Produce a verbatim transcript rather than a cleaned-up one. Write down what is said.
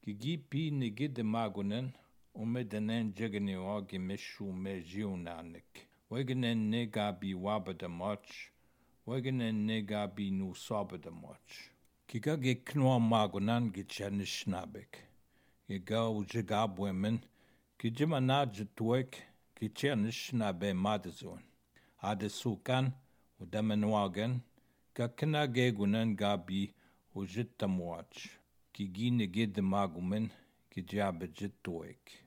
Gigipi nigidemagunen umedenen jegeniwa gimishu me jiunanik. Wegenen negabi wabadamoch, wegenen negabi nu sobadamoch. Giga geknwa magunan gichanishnabek. Giga ujigabwemen, gijimanajitwek, gichanisnabe madazun. Adesukan, udamenwagen, gakna gegunan gabi ujitamwach. Gigi negidemagumen, gijabajitwek.